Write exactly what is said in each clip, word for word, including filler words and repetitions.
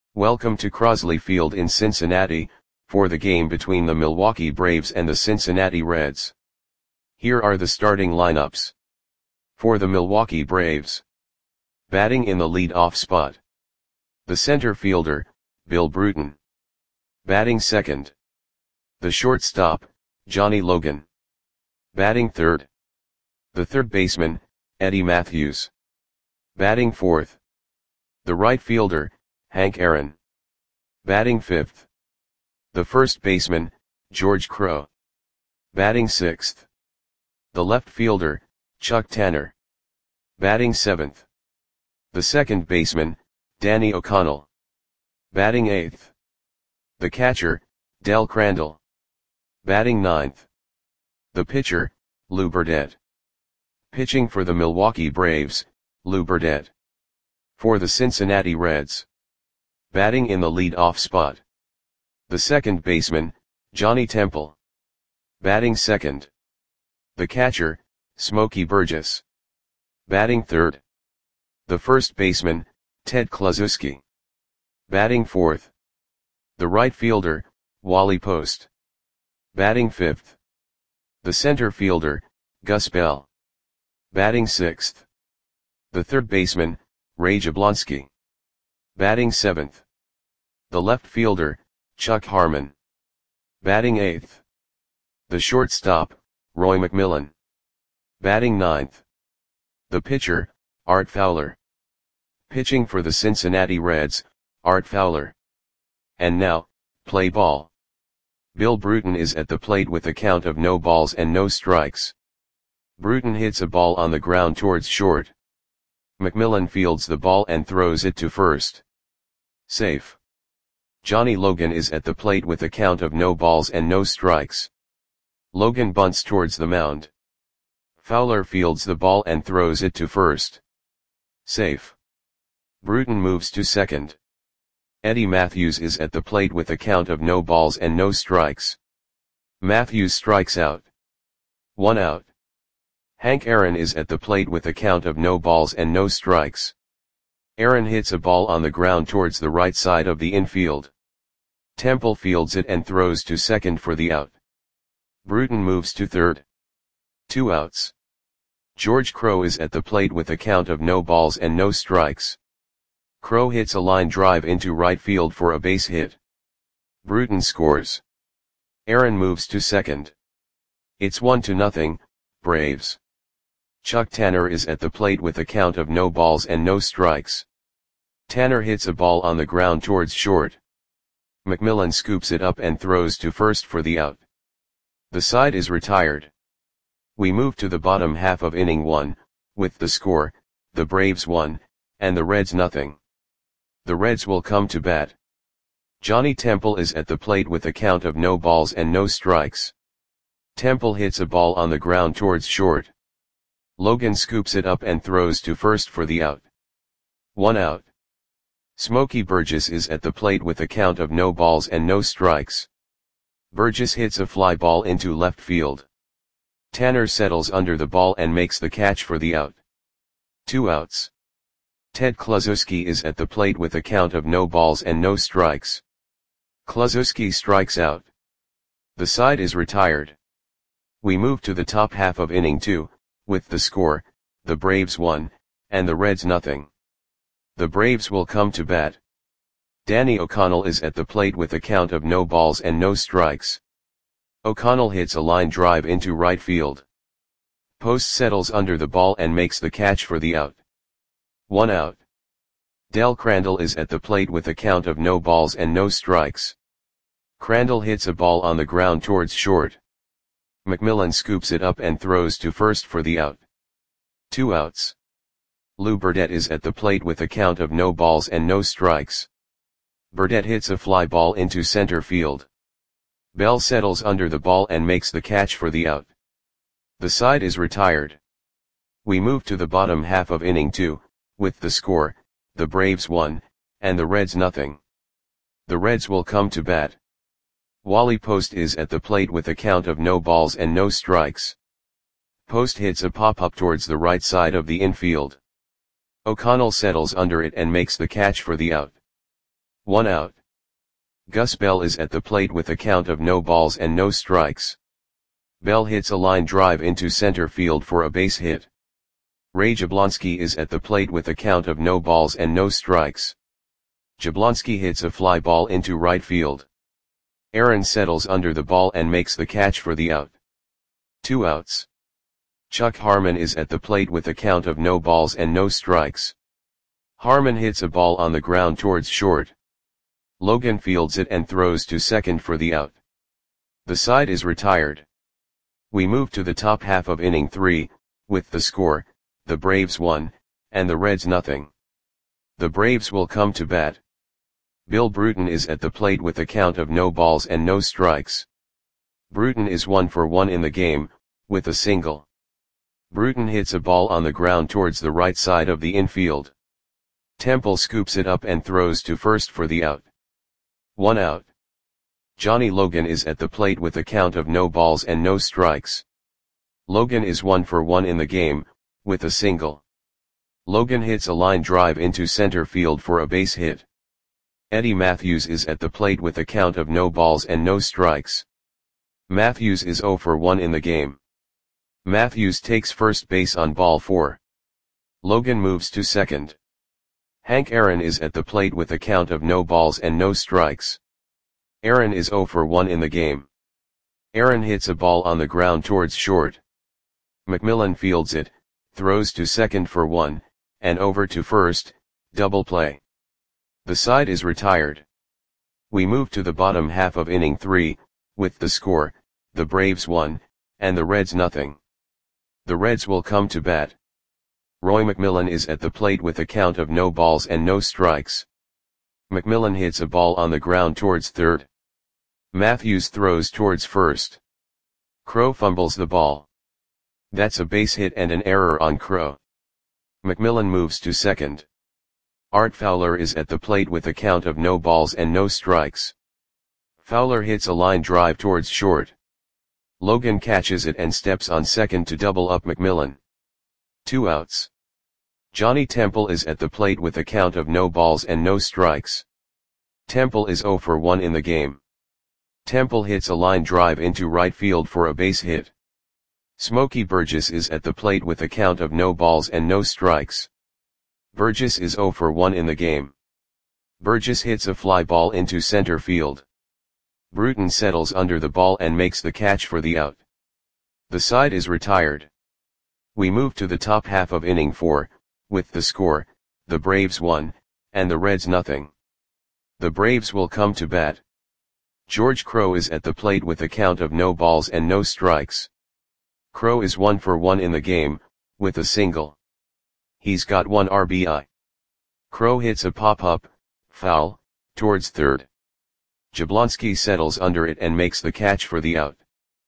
Welcome to Crosley Field in Cincinnati, for the game between the Milwaukee Braves and the Cincinnati Reds. Here are the starting lineups. For the Milwaukee Braves. Batting in the lead-off spot. The center fielder, Bill Bruton. Batting second. The shortstop, Johnny Logan. Batting third. The third baseman, Eddie Mathews. Batting fourth. The right fielder, Hank Aaron. Batting fifth. The first baseman, George Crowe. Batting sixth. The left fielder, Chuck Tanner. Batting seventh. The second baseman, Danny O'Connell. Batting eighth. The catcher, Del Crandall. Batting ninth. The pitcher, Lou Burdette. Pitching for the Milwaukee Braves, Lou Burdette. For the Cincinnati Reds. Batting in the lead-off spot. The second baseman, Johnny Temple. Batting second. The catcher, Smokey Burgess. Batting third. The first baseman, Ted Kluszewski. Batting fourth. The right fielder, Wally Post. Batting fifth. The center fielder, Gus Bell. Batting sixth. The third baseman, Ray Jablonski. Batting seventh. The left fielder, Chuck Harmon. Batting eighth. The shortstop, Roy McMillan. Batting ninth. The pitcher, Art Fowler. Pitching for the Cincinnati Reds, Art Fowler. And now, play ball. Bill Bruton is at the plate with a count of no balls and no strikes. Bruton hits a ball on the ground towards short. McMillan fields the ball and throws it to first. Safe. Johnny Logan is at the plate with a count of no balls and no strikes. Logan bunts towards the mound. Fowler fields the ball and throws it to first. Safe. Bruton moves to second. Eddie Mathews is at the plate with a count of no balls and no strikes. Mathews strikes out. One out. Hank Aaron is at the plate with a count of no balls and no strikes. Aaron hits a ball on the ground towards the right side of the infield. Temple fields it and throws to second for the out. Bruton moves to third. Two outs. George Crowe is at the plate with a count of no balls and no strikes. Crowe hits a line drive into right field for a base hit. Bruton scores. Aaron moves to second. It's one to nothing, Braves. Chuck Tanner is at the plate with a count of no balls and no strikes. Tanner hits a ball on the ground towards short. McMillan scoops it up and throws to first for the out. The side is retired. We move to the bottom half of inning one, with the score, the Braves one, and the Reds nothing. The Reds will come to bat. Johnny Temple is at the plate with a count of no balls and no strikes. Temple hits a ball on the ground towards short. Logan scoops it up and throws to first for the out. One out. Smokey Burgess is at the plate with a count of no balls and no strikes. Burgess hits a fly ball into left field. Tanner settles under the ball and makes the catch for the out. Two outs. Ted Kluszewski is at the plate with a count of no balls and no strikes. Kluszewski strikes out. The side is retired. We move to the top half of inning two, with the score, the Braves one, and the Reds nothing. The Braves will come to bat. Danny O'Connell is at the plate with a count of no balls and no strikes. O'Connell hits a line drive into right field. Post settles under the ball and makes the catch for the out. One out. Del Crandall is at the plate with a count of no balls and no strikes. Crandall hits a ball on the ground towards short. McMillan scoops it up and throws to first for the out. Two outs. Lou Burdette is at the plate with a count of no balls and no strikes. Burdette hits a fly ball into center field. Bell settles under the ball and makes the catch for the out. The side is retired. We move to the bottom half of inning two, with the score, the Braves one, and the Reds nothing. The Reds will come to bat. Wally Post is at the plate with a count of no balls and no strikes. Post hits a pop-up towards the right side of the infield. O'Connell settles under it and makes the catch for the out. one out. Gus Bell is at the plate with a count of no balls and no strikes. Bell hits a line drive into center field for a base hit. Ray Jablonski is at the plate with a count of no balls and no strikes. Jablonski hits a fly ball into right field. Aaron settles under the ball and makes the catch for the out. Two outs. Chuck Harmon is at the plate with a count of no balls and no strikes. Harmon hits a ball on the ground towards short. Logan fields it and throws to second for the out. The side is retired. We move to the top half of inning three, with the score, the Braves one, and the Reds nothing. The Braves will come to bat. Bill Bruton is at the plate with a count of no balls and no strikes. Bruton is one for one in the game, with a single. Bruton hits a ball on the ground towards the right side of the infield. Temple scoops it up and throws to first for the out. One out. Johnny Logan is at the plate with a count of no balls and no strikes. Logan is one for one in the game, with a single. Logan hits a line drive into center field for a base hit. Eddie Matthews is at the plate with a count of no balls and no strikes. Matthews is zero for one in the game. Matthews takes first base on ball four. Logan moves to second. Hank Aaron is at the plate with a count of no balls and no strikes. Aaron is zero for one in the game. Aaron hits a ball on the ground towards short. McMillan fields it, throws to second for one, and over to first, double play. The side is retired. We move to the bottom half of inning three, with the score, the Braves one, and the Reds nothing. The Reds will come to bat. Roy McMillan is at the plate with a count of no balls and no strikes. McMillan hits a ball on the ground towards third. Matthews throws towards first. Crow fumbles the ball. That's a base hit and an error on Crow. McMillan moves to second. Art Fowler is at the plate with a count of no balls and no strikes. Fowler hits a line drive towards short. Logan catches it and steps on second to double up McMillan. Two outs. Johnny Temple is at the plate with a count of no balls and no strikes. Temple is zero for one in the game. Temple hits a line drive into right field for a base hit. Smokey Burgess is at the plate with a count of no balls and no strikes. Burgess is zero for one in the game. Burgess hits a fly ball into center field. Bruton settles under the ball and makes the catch for the out. The side is retired. We move to the top half of inning four, with the score, the Braves one, and the Reds nothing. The Braves will come to bat. George Crow is at the plate with a count of no balls and no strikes. Crow is one for one in the game, with a single. He's got one R B I. Crow hits a pop-up, foul, towards third. Jablonski settles under it and makes the catch for the out.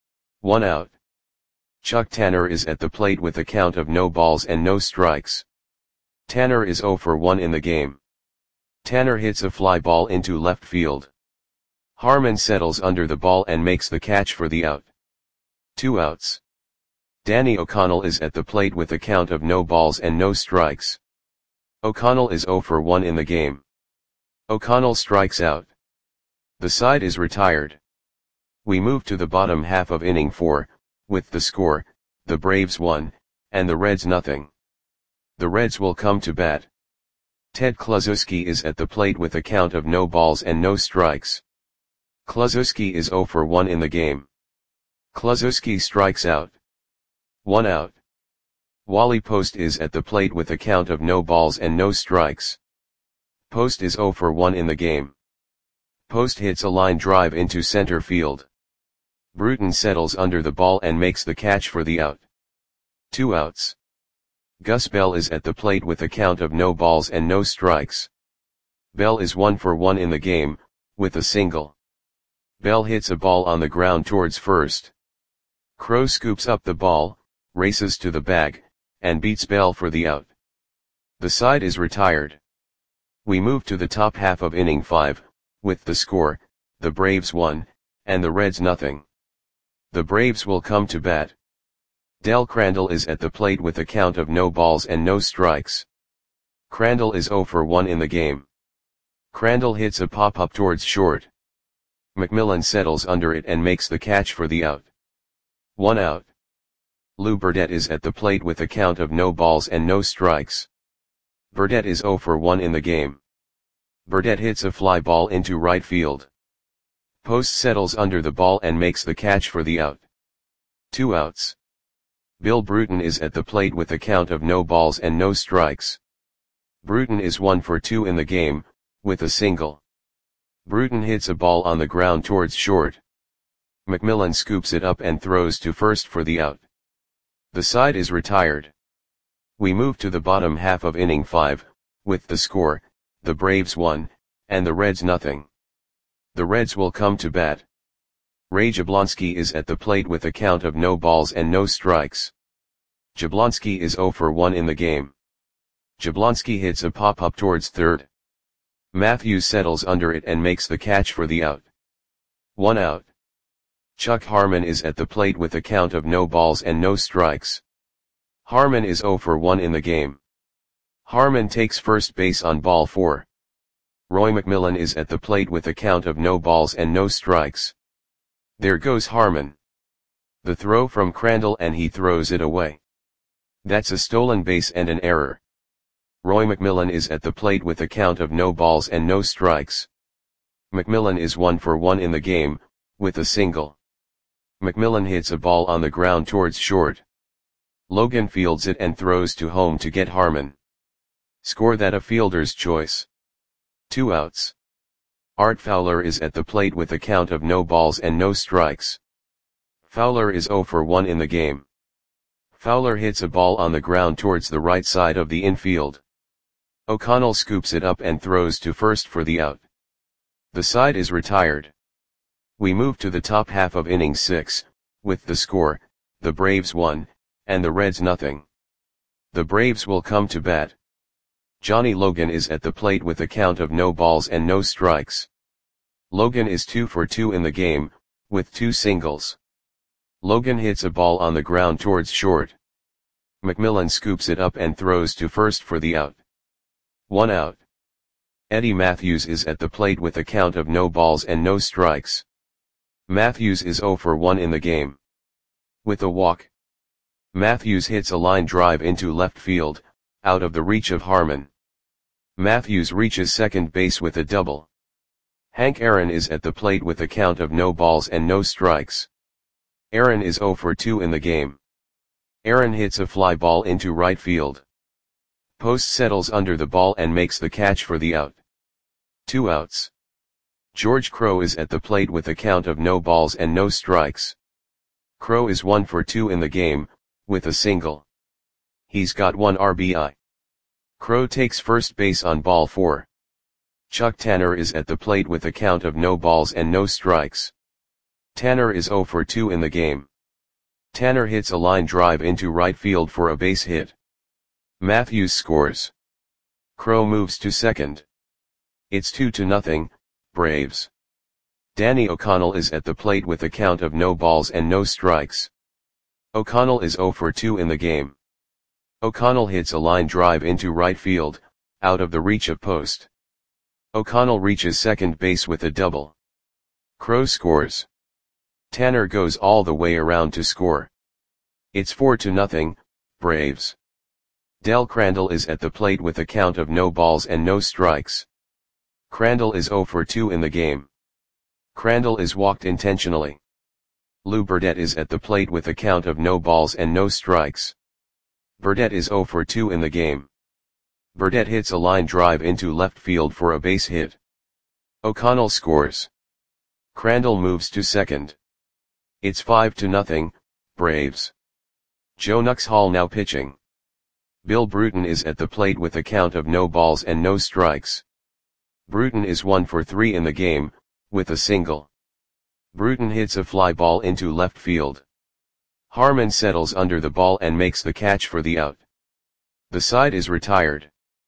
One out. Chuck Tanner is at the plate with a count of no balls and no strikes. Tanner is zero for one in the game. Tanner hits a fly ball into left field. Harmon settles under the ball and makes the catch for the out. Two outs. Danny O'Connell is at the plate with a count of no balls and no strikes. O'Connell is zero for one in the game. O'Connell strikes out. The side is retired. We move to the bottom half of inning four, with the score, the Braves one, and the Reds nothing. The Reds will come to bat. Ted Kluszewski is at the plate with a count of no balls and no strikes. Kluszewski is zero for one in the game. Kluszewski strikes out. One out. Wally Post is at the plate with a count of no balls and no strikes. Post is zero for one in the game. Post hits a line drive into center field. Bruton settles under the ball and makes the catch for the out. Two outs. Gus Bell is at the plate with a count of no balls and no strikes. Bell is one for one in the game, with a single. Bell hits a ball on the ground towards first. Crow scoops up the ball, races to the bag, and beats Bell for the out. The side is retired. We move to the top half of inning five, with the score, the Braves one, and the Reds nothing. The Braves will come to bat. Del Crandall is at the plate with a count of no balls and no strikes. Crandall is zero for one in the game. Crandall hits a pop-up towards short. McMillan settles under it and makes the catch for the out. One out. Lou Burdett is at the plate with a count of no balls and no strikes. Burdett is zero for one in the game. Burdett hits a fly ball into right field. Post settles under the ball and makes the catch for the out. Two outs. Bill Bruton is at the plate with a count of no balls and no strikes. Bruton is one for two in the game, with a single. Bruton hits a ball on the ground towards short. McMillan scoops it up and throws to first for the out. The side is retired. We move to the bottom half of inning five, with the score, the Braves one, and the Reds nothing. The Reds will come to bat. Ray Jablonski is at the plate with a count of no balls and no strikes. Jablonski is zero for one in the game. Jablonski hits a pop-up towards third. Matthews settles under it and makes the catch for the out. One out. Chuck Harmon is at the plate with a count of no balls and no strikes. Harmon is zero for one in the game. Harmon takes first base on ball four. Roy McMillan is at the plate with a count of no balls and no strikes. There goes Harmon. The throw from Crandall and he throws it away. That's a stolen base and an error. Roy McMillan is at the plate with a count of no balls and no strikes. McMillan is one for one in the game, with a single. McMillan hits a ball on the ground towards short. Logan fields it and throws to home to get Harmon. Score that a fielder's choice. Two outs. Art Fowler is at the plate with a count of no balls and no strikes. Fowler is zero for one in the game. Fowler hits a ball on the ground towards the right side of the infield. O'Connell scoops it up and throws to first for the out. The side is retired. We move to the top half of inning six, with the score, the Braves one, and the Reds nothing. The Braves will come to bat. Johnny Logan is at the plate with a count of no balls and no strikes. Logan is two for two in the game, with two singles. Logan hits a ball on the ground towards short. McMillan scoops it up and throws to first for the out. One out. Eddie Matthews is at the plate with a count of no balls and no strikes. Matthews is zero for one in the game. With a walk. Matthews hits a line drive into left field, out of the reach of Harmon. Matthews reaches second base with a double. Hank Aaron is at the plate with a count of no balls and no strikes. Aaron is zero for two in the game. Aaron hits a fly ball into right field. Post settles under the ball and makes the catch for the out. Two outs. George Crowe is at the plate with a count of no balls and no strikes. Crowe is one for two in the game, with a single. He's got one R B I. Crowe takes first base on ball four. Chuck Tanner is at the plate with a count of no balls and no strikes. Tanner is zero for two in the game. Tanner hits a line drive into right field for a base hit. Matthews scores. Crowe moves to second. It's two to nothing, Braves. Danny O'Connell is at the plate with a count of no balls and no strikes. O'Connell is zero for two in the game. O'Connell hits a line drive into right field, out of the reach of post. O'Connell reaches second base with a double. Crowe scores. Tanner goes all the way around to score. It's four to nothing, Braves. Del Crandall is at the plate with a count of no balls and no strikes. Crandall is zero for two in the game. Crandall is walked intentionally. Lou Burdett is at the plate with a count of no balls and no strikes. Burdett is zero for two in the game. Burdett hits a line drive into left field for a base hit. O'Connell scores. Crandall moves to second. It's five to nothing, Braves. Joe Nuxhall now pitching. Bill Bruton is at the plate with a count of no balls and no strikes. Bruton is one for three in the game, with a single. Bruton hits a fly ball into left field. Harmon settles under the ball and makes the catch for the out. The side is retired.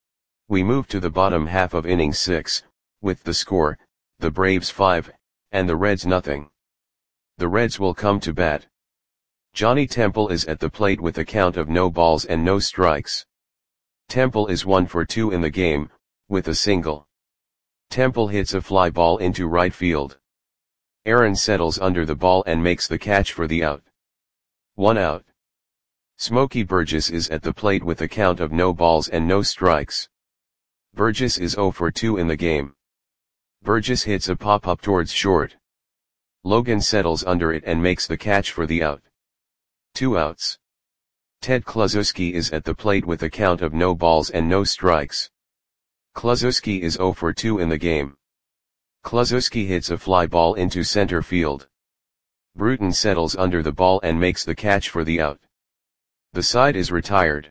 We move to the bottom half of inning six, with the score, the Braves five, and the Reds nothing. The Reds will come to bat. Johnny Temple is at the plate with a count of no balls and no strikes. Temple is one for two in the game, with a single. Temple hits a fly ball into right field. Aaron settles under the ball and makes the catch for the out. One out. Smokey Burgess is at the plate with a count of no balls and no strikes. Burgess is zero for two in the game. Burgess hits a pop-up towards short. Logan settles under it and makes the catch for the out. Two outs. Ted Kluszewski is at the plate with a count of no balls and no strikes. Kluszewski is zero for two in the game. Kluszewski hits a fly ball into center field. Bruton settles under the ball and makes the catch for the out. The side is retired.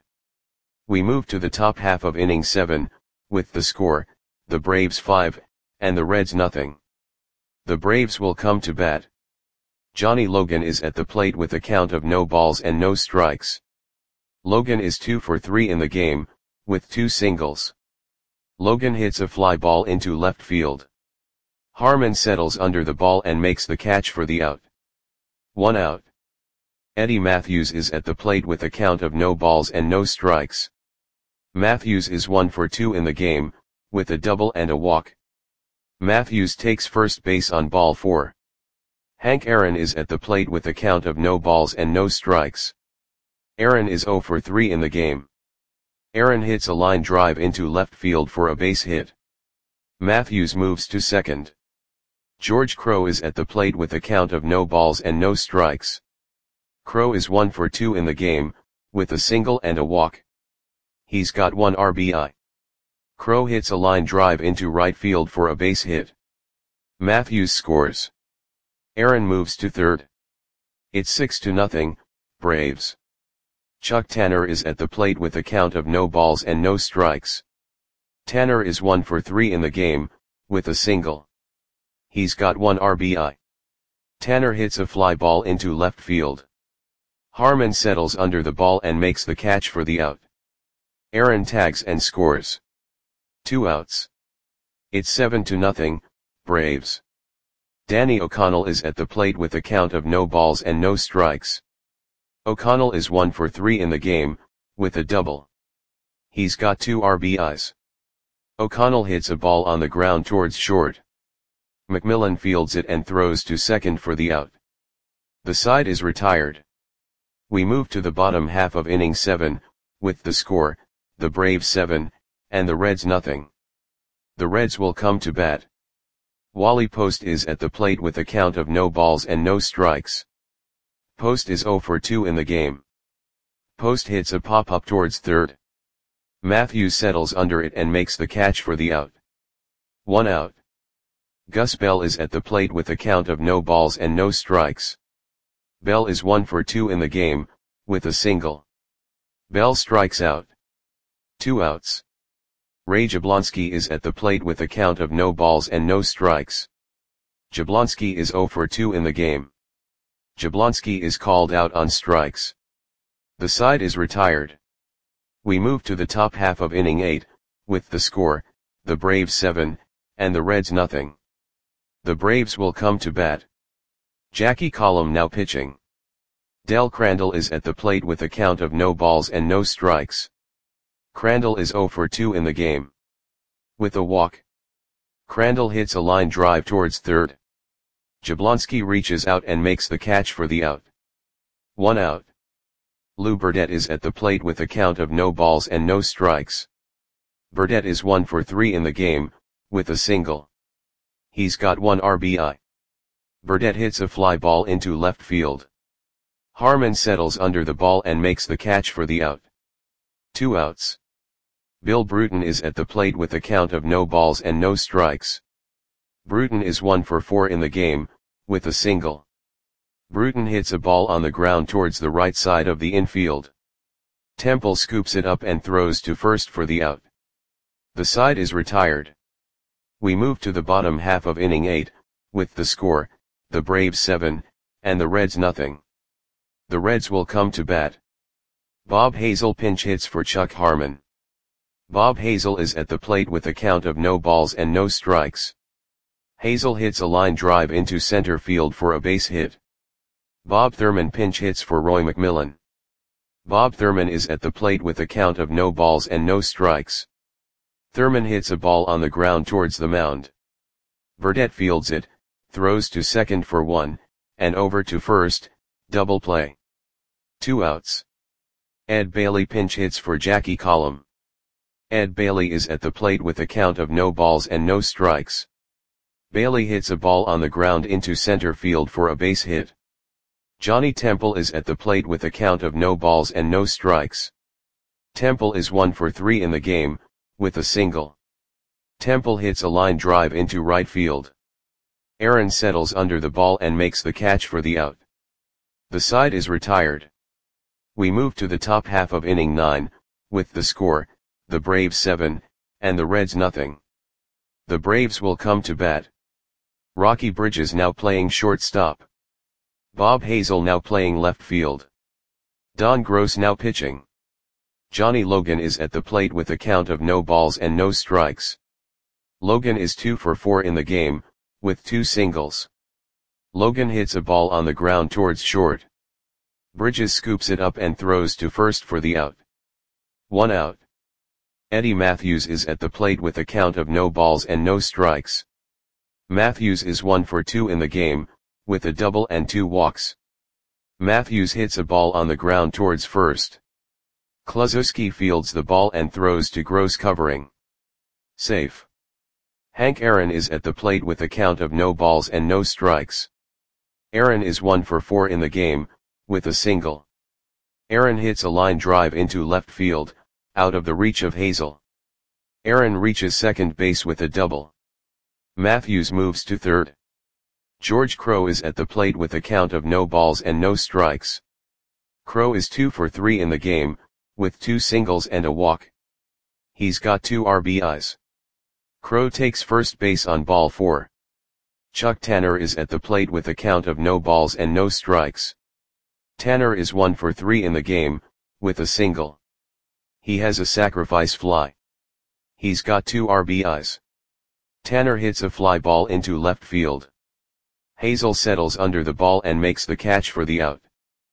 We move to the top half of inning seven, with the score, the Braves five, and the Reds nothing. The Braves will come to bat. Johnny Logan is at the plate with a count of no balls and no strikes. Logan is two for three in the game, with two singles. Logan hits a fly ball into left field. Harmon settles under the ball and makes the catch for the out. One out. Eddie Matthews is at the plate with a count of no balls and no strikes. Matthews is one for two in the game, with a double and a walk. Matthews takes first base on ball four. Hank Aaron is at the plate with a count of no balls and no strikes. Aaron is zero for three in the game. Aaron hits a line drive into left field for a base hit. Matthews moves to second. George Crowe is at the plate with a count of no balls and no strikes. Crowe is one for two in the game, with a single and a walk. He's got one R B I. Crowe hits a line drive into right field for a base hit. Matthews scores. Aaron moves to third. It's six to nothing, Braves. Chuck Tanner is at the plate with a count of no balls and no strikes. Tanner is one for three in the game, with a single. He's got one R B I. Tanner hits a fly ball into left field. Harmon settles under the ball and makes the catch for the out. Aaron tags and scores. Two outs. It's seven to nothing, Braves. Danny O'Connell is at the plate with a count of no balls and no strikes. O'Connell is one for three in the game, with a double. He's got two R B Is. O'Connell hits a ball on the ground towards short. McMillan fields it and throws to second for the out. The side is retired. We move to the bottom half of inning seven, with the score, the Braves seven, and the Reds nothing. The Reds will come to bat. Wally Post is at the plate with a count of no balls and no strikes. Post is zero for two in the game. Post hits a pop-up towards third. Matthews settles under it and makes the catch for the out. One out. Gus Bell is at the plate with a count of no balls and no strikes. Bell is one for two in the game, with a single. Bell strikes out. Two outs. Ray Jablonski is at the plate with a count of no balls and no strikes. Jablonski is zero for two in the game. Jablonski is called out on strikes. The side is retired. We move to the top half of inning eight, with the score, the Braves seven, and the Reds nothing. The Braves will come to bat. Jackie Collum now pitching. Del Crandall is at the plate with a count of no balls and no strikes. Crandall is zero for two in the game. With a walk. Crandall hits a line drive towards third. Jablonski reaches out and makes the catch for the out. One out. Lou Burdette is at the plate with a count of no balls and no strikes. Burdette is one for three in the game, with a single. He's got one R B I. Burdette hits a fly ball into left field. Harmon settles under the ball and makes the catch for the out. Two outs. Bill Bruton is at the plate with a count of no balls and no strikes. Bruton is one for four in the game, with a single. Bruton hits a ball on the ground towards the right side of the infield. Temple scoops it up and throws to first for the out. The side is retired. We move to the bottom half of inning eight, with the score, the Braves seven, and the Reds nothing. The Reds will come to bat. Bob Hazel pinch hits for Chuck Harmon. Bob Hazel is at the plate with a count of no balls and no strikes. Hazel hits a line drive into center field for a base hit. Bob Thurman pinch hits for Roy McMillan. Bob Thurman is at the plate with a count of no balls and no strikes. Thurman hits a ball on the ground towards the mound. Verdette fields it, throws to second for one, and over to first, double play. Two outs. Ed Bailey pinch hits for Jackie Collum. Ed Bailey is at the plate with a count of no balls and no strikes. Bailey hits a ball on the ground into center field for a base hit. Johnny Temple is at the plate with a count of no balls and no strikes. Temple is one for three in the game, with a single. Temple hits a line drive into right field. Aaron settles under the ball and makes the catch for the out. The side is retired. We move to the top half of inning nine, with the score, the Braves seven, and the Reds nothing. The Braves will come to bat. Rocky Bridges now playing shortstop. Bob Hazel now playing left field. Don Gross now pitching. Johnny Logan is at the plate with a count of no balls and no strikes. Logan is two for four in the game, with two singles. Logan hits a ball on the ground towards short. Bridges scoops it up and throws to first for the out. One out. Eddie Matthews is at the plate with a count of no balls and no strikes. Matthews is one for two in the game, with a double and two walks. Matthews hits a ball on the ground towards first. Kluszewski fields the ball and throws to Gross covering. Safe. Hank Aaron is at the plate with a count of no balls and no strikes. Aaron is one for four in the game, with a single. Aaron hits a line drive into left field, out of the reach of Hazel. Aaron reaches second base with a double. Matthews moves to third. George Crowe is at the plate with a count of no balls and no strikes. Crowe is two for three in the game, with two singles and a walk. He's got two R B Is. Crowe takes first base on ball four. Chuck Tanner is at the plate with a count of no balls and no strikes. Tanner is one for three in the game, with a single. He has a sacrifice fly. He's got two R B Is. Tanner hits a fly ball into left field. Hazel settles under the ball and makes the catch for the out.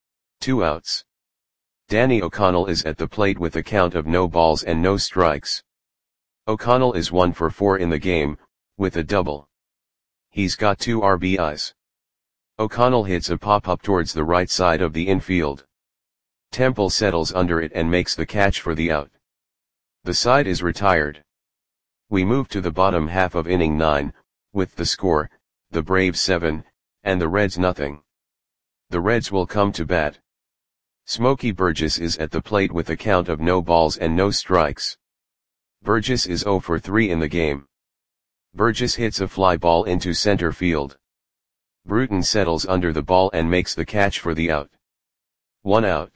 Two outs. Danny O'Connell is at the plate with a count of no balls and no strikes. O'Connell is one for four in the game, with a double. He's got two R B Is. O'Connell hits a pop-up towards the right side of the infield. Temple settles under it and makes the catch for the out. The side is retired. We move to the bottom half of inning nine, with the score, the Braves seven, and the Reds nothing. The Reds will come to bat. Smokey Burgess is at the plate with a count of no balls and no strikes. Burgess is zero for three in the game. Burgess hits a fly ball into center field. Bruton settles under the ball and makes the catch for the out. One out.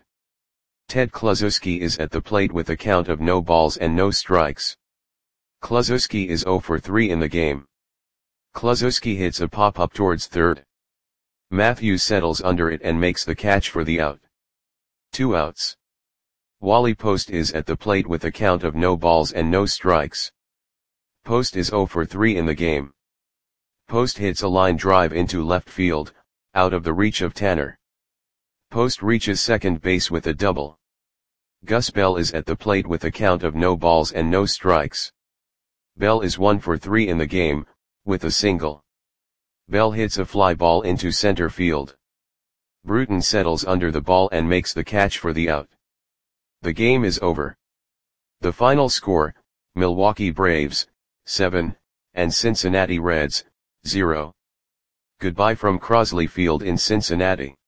Ted Kluszewski is at the plate with a count of no balls and no strikes. Kluszewski is zero for three in the game. Kluszewski hits a pop-up towards third. Matthews settles under it and makes the catch for the out. Two outs. Wally Post is at the plate with a count of no balls and no strikes. Post is zero for three in the game. Post hits a line drive into left field, out of the reach of Tanner. Post reaches second base with a double. Gus Bell is at the plate with a count of no balls and no strikes. Bell is one for three in the game, with a single. Bell hits a fly ball into center field. Bruton settles under the ball and makes the catch for the out. The game is over. The final score, Milwaukee Braves, seven, and Cincinnati Reds, zero. Goodbye from Crosley Field in Cincinnati.